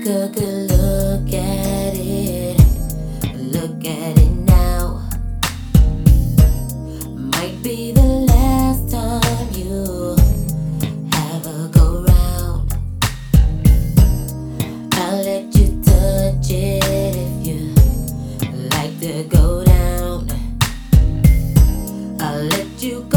a good look at it. Look at it now. Might be the last time you have a go round. I'll let you touch it if you like to go down. I'll let you go